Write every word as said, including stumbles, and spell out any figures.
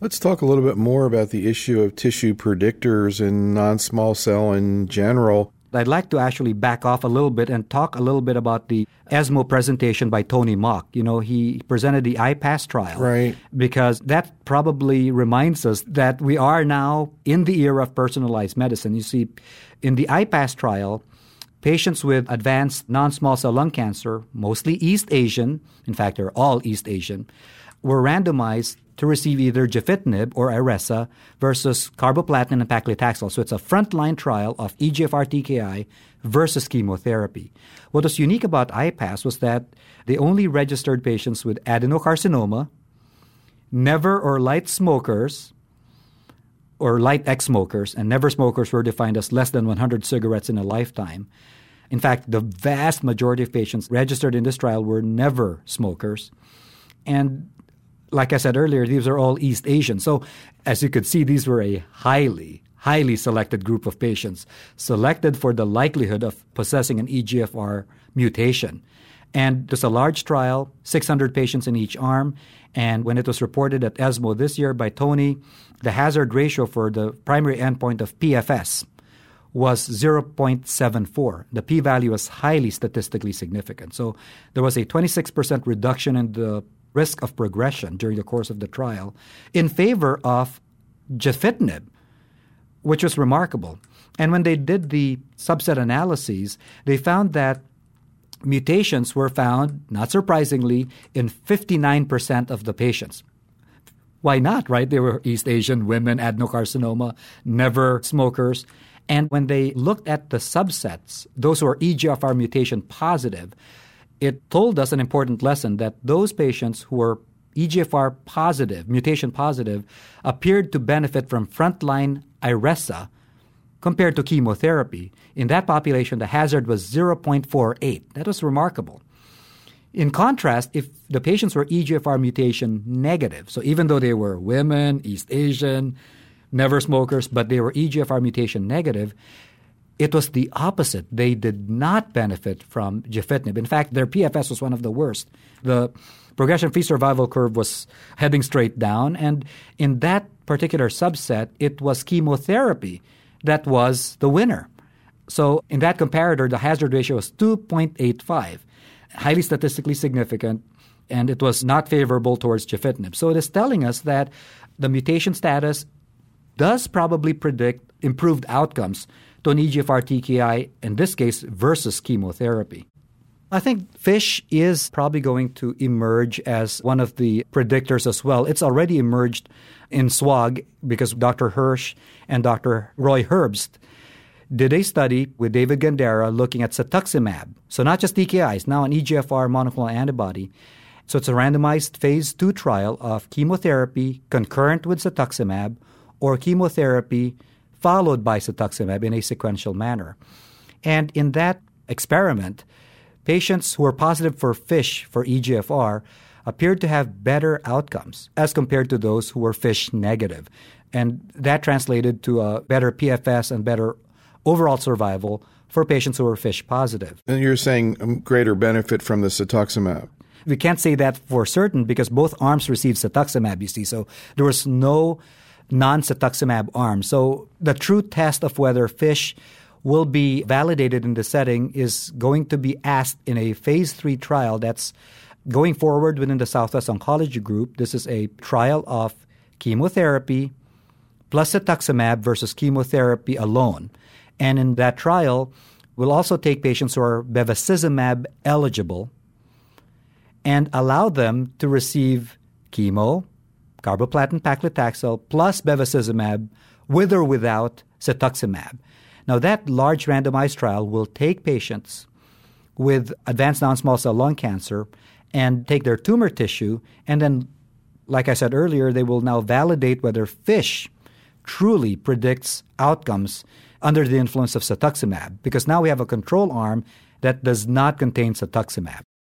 Let's talk a little bit more about the issue of tissue predictors in non-small cell in general. I'd like to actually back off a little bit and talk a little bit about the ESMO presentation by Tony Mock. You know, he presented the I PASS trial. Right. Because that probably reminds us that we are now in the era of personalized medicine. You see, in the I PASS trial, patients with advanced non-small cell lung cancer, mostly East Asian, in fact, they're all East Asian, were randomized to receive either gefitinib or Iressa versus carboplatin and paclitaxel. So it's a frontline trial of E G F R T K I versus chemotherapy. What was unique about I PASS was that they only registered patients with adenocarcinoma, never or light smokers, or light ex-smokers, and never smokers were defined as less than one hundred cigarettes in a lifetime. In fact, the vast majority of patients registered in this trial were never smokers. And like I said earlier, these are all East Asian. So as you could see, these were a highly, highly selected group of patients, selected for the likelihood of possessing an E G F R mutation. And there's a large trial, six hundred patients in each arm. And when it was reported at ESMO this year by Tony, the hazard ratio for the primary endpoint of P F S was zero point seven four. The p-value was highly statistically significant. So there was a twenty-six percent reduction in the risk of progression during the course of the trial in favor of gefitinib, which was remarkable. And when they did the subset analyses, they found that mutations were found, not surprisingly, in fifty-nine percent of the patients. Why not, right? They were East Asian, women, adenocarcinoma, never smokers. And when they looked at the subsets, those who are E G F R mutation positive, it told us an important lesson that those patients who were E G F R positive, mutation positive, appeared to benefit from frontline Iressa compared to chemotherapy. In that population, the hazard was zero point four eight. That was remarkable. In contrast, if the patients were E G F R mutation negative, so even though they were women, East Asian, never smokers, but they were E G F R mutation negative, it was the opposite. They did not benefit from gefitinib. In fact, their P F S was one of the worst. The progression-free survival curve was heading straight down, and in that particular subset, it was chemotherapy that was the winner. So in that comparator, the hazard ratio was two point eight five, highly statistically significant, and it was not favorable towards gefitinib. So it is telling us that the mutation status does probably predict improved outcomes to an E G F R T K I, in this case, versus chemotherapy. I think FISH is probably going to emerge as one of the predictors as well. It's already emerged in SWOG because Doctor Hirsch and Doctor Roy Herbst did a study with David Gandera looking at cetuximab. So not just T K Is, now an E G F R monoclonal antibody. So it's a randomized phase two trial of chemotherapy concurrent with cetuximab or chemotherapy followed by cetuximab in a sequential manner. And in that experiment, patients who were positive for FISH for E G F R appeared to have better outcomes as compared to those who were FISH negative. And that translated to a better P F S and better overall survival for patients who were FISH positive. And you're saying greater benefit from the cetuximab. We can't say that for certain because both arms received cetuximab, you see. So there was no non-cetuximab arm. So the true test of whether FISH will be validated in the setting is going to be asked in a phase three trial that's going forward within the Southwest Oncology Group. This is a trial of chemotherapy plus cetuximab versus chemotherapy alone. And in that trial, we'll also take patients who are bevacizumab eligible and allow them to receive chemo, carboplatin paclitaxel, plus bevacizumab with or without cetuximab. Now, that large randomized trial will take patients with advanced non-small cell lung cancer and take their tumor tissue, and then, like I said earlier, they will now validate whether FISH truly predicts outcomes under the influence of cetuximab, because now we have a control arm that does not contain cetuximab.